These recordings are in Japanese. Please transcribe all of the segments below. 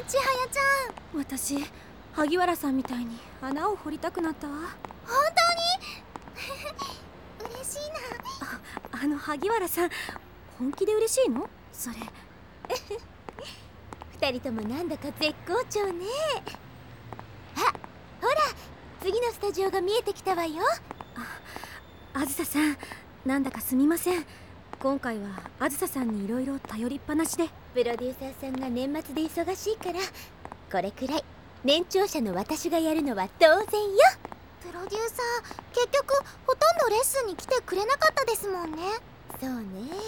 千早ちゃん。 私、萩原さんみたいに穴を掘りたくなったわ。 本当に嬉しいな。 萩原さん、本気で嬉しいの？それ二人ともなんだか絶好調ね。あ、ほら、次のスタジオが見えてきたわよ。 あずささん、なんだかすみません。今回はあずささんにいろいろ頼りっぱなしで。 プロデューサーさんが年末で忙しいから、これくらい年長者の私がやるのは当然よ。 プロデューサー、結局ほとんどレッスンに来てくれなかったですもんね。 そうね。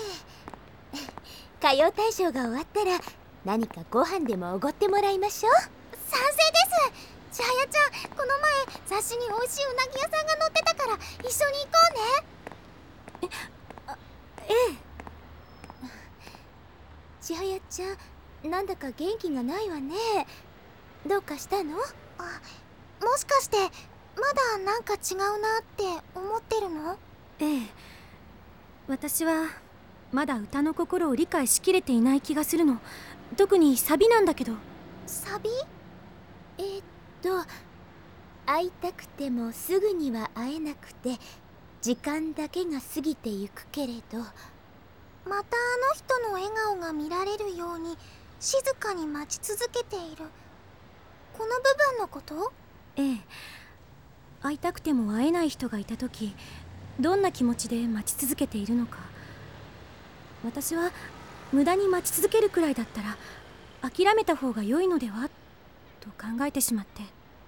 歌謡大賞が終わったら何かご飯でもおごってもらいましょう。 賛成です。千早ちゃん、この前雑誌に美味しいうなぎ屋さんが載ってたから一緒に行こうね。 ええ。 千早ちゃん、なんだか元気がないわね。どうかしたの？ もしかしてまだなんか違うなって思ってるの？ ええ。私はまだ歌の心を理解しきれていない気がするの。特にサビなんだけど。 サビ？ 会いたくてもすぐには会えなくて、時間だけが過ぎてゆくけれど、 またあの人の笑顔が見られるように静かに待ち続けている、この部分のこと？ ええ。会いたくても会えない人がいた時、どんな気持ちで待ち続けているのか。私は無駄に待ち続けるくらいだったら諦めた方が良いのではと考えてしまって。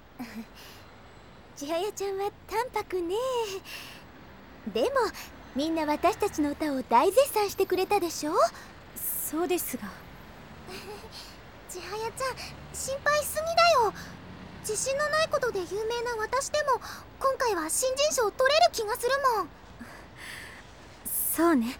千早ちゃんは淡白ね。でもみんな私たちの歌を大絶賛してくれたでしょ。 そうですが千早ちゃん、心配しすぎだよ。自信のないことで有名な私でも今回は新人賞取れる気がするもん。 そうね。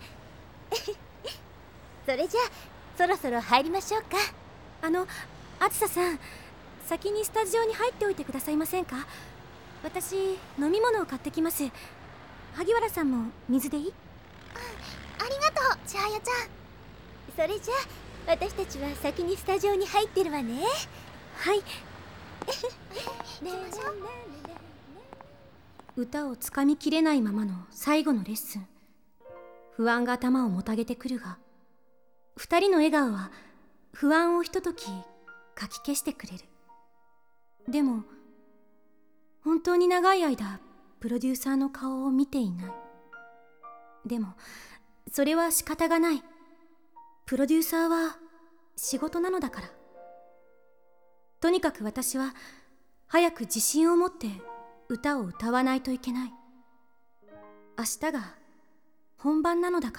それじゃあそろそろ入りましょうか。 あずささん、先にスタジオに入っておいてくださいませんか？私、飲み物を買ってきます。萩原さんも水でいい？ ありがとう、千早ちゃん。 それじゃあ私たちは先にスタジオに入ってるわね。 はい。 行きましょう。 歌をつかみきれないままの最後のレッスン。不安が頭をもたげてくるが、二人の笑顔は不安をひとときかき消してくれる。でも本当に長い間プロデューサーの顔を見ていない。でもそれは仕方がない。プロデューサーは仕事なのだから。とにかく私は早く自信を持って歌を歌わないといけない。明日が本番なのだから。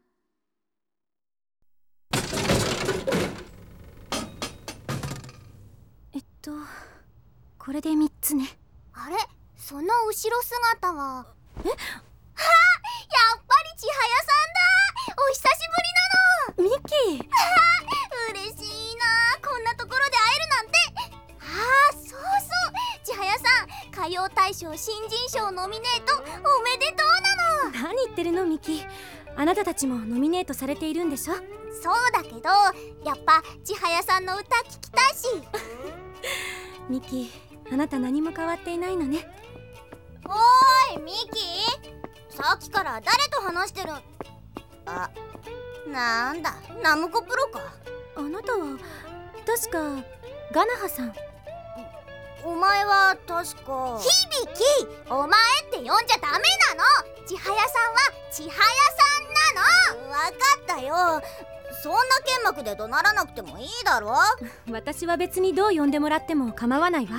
これで3つね。 あれ、その後ろ姿は。やっぱり千早さんだ。お久しぶりなの。 ミキ。 嬉しいな、こんなところで会えるなんて。そうそう、千早さん、歌謡大賞新人賞ノミネートおめでとうなの。 何言ってるのミキ。あなたたちもノミネートされているんでしょ？ そうだけど、やっぱ千早さんの歌聞きたいし。 ミキ、あなた何も変わっていないのね。 おーいミキ、さっきから誰と話してる？なんだ、ナムコプロか。 あなたは確かガナハさん。 お前は確か響き、お前って呼んじゃダメなの。千早さんは千早さんなの。わかったよ、そんな剣幕で怒鳴らなくてもいいだろ。 私は別にどう呼んでもらっても構わないわ。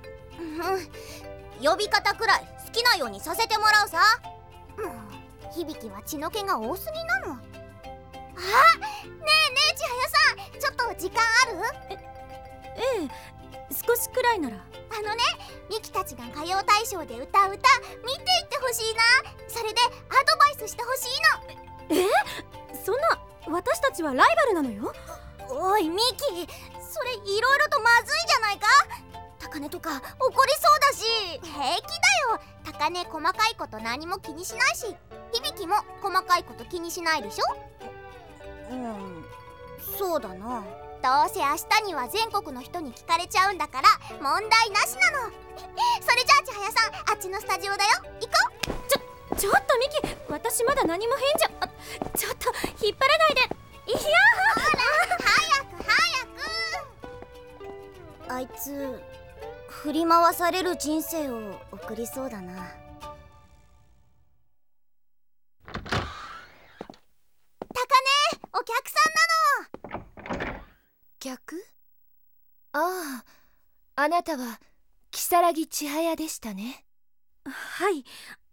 呼び方くらい好きなようにさせてもらうさ。響は血の気が多すぎなの。ねえ千早さん、ちょっと時間ある？ ええ、少しくらいなら。 ミキたちが歌謡大賞で歌う歌見ていってほしいな。それでアドバイスしてほしいの。そんな、私たちはライバルなのよ。 おいミキ、それいろいろとまずいじゃないか。高根とか怒りそうだし。平気だよ、高根細かいこと何も気にしないし、響も細かいこと気にしないでしょ。そうだな。 どうせ明日には全国の人に聞かれちゃうんだから問題なしなの。それじゃあ千早さん、あっちのスタジオだよ。行こう。 ちょっとミキ、私まだ何も返事ちょっと引っ張らないで。いやほら早く早く。あいつ振り回される人生を送りそうだな。お客さんなの。 客？ああ、あなたは如月千早でしたね。 はい、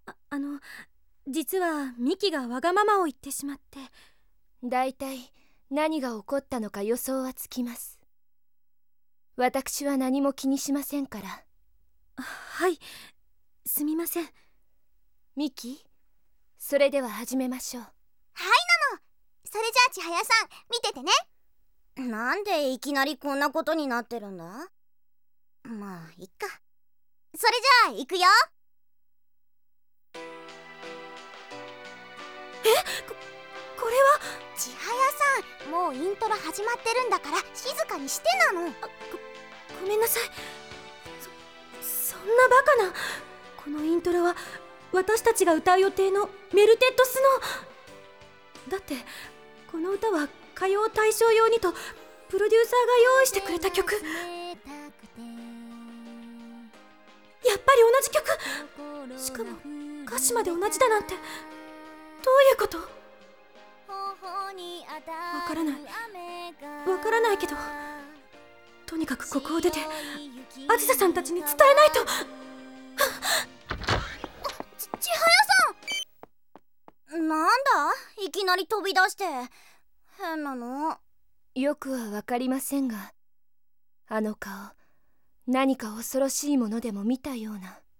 実はミキがわがままを言ってしまって。 だいたい何が起こったのか予想はつきます。私は何も気にしませんから。 はい、すみません。 ミキ、それでは始めましょう。はいなの。それじゃあ千早さん、見ててね。なんでいきなりこんなことになってるんだ？まあいっか。それじゃあ行くよ。 これは千早さん、もうイントロ始まってるんだから静かにしてなの。 ごめんなさい。そんなバカな。このイントロは私たちが歌う予定のメルテッドスノーだって。この歌は歌謡大賞用にとプロデューサーが用意してくれた曲。やっぱり同じ曲。しかも歌詞まで同じだなんて、どういうこと？わからないけど、とにかくここを出てあずささんたちに伝えないと。 千早さん、なんだいきなり飛び出して。変なの。 よくはわかりませんが、あの顔、何か恐ろしいものでも見たような。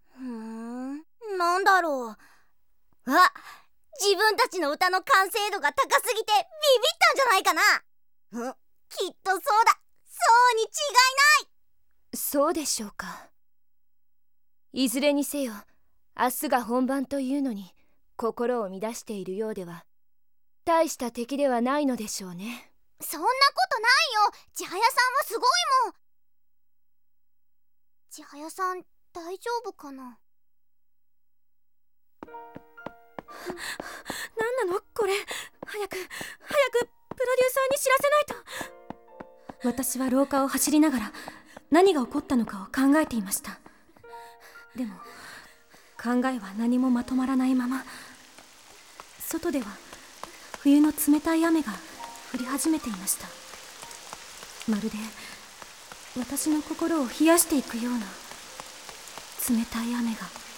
なんだろう。あ、自分たちの歌の完成度が高すぎてビビったんじゃないかな。きっとそうだ。そうに違いない。 そうでしょうか。いずれにせよ、明日が本番というのに心を乱しているようでは大した敵ではないのでしょうね。 そんなことないよ。千早さんはすごいもん。千早さん大丈夫かな。 何なのこれ。早くプロデューサーに知らせないと。私は廊下を走りながら何が起こったのかを考えていました。でも考えは何もまとまらないまま、外では冬の冷たい雨が降り始めていました。まるで私の心を冷やしていくような冷たい雨が。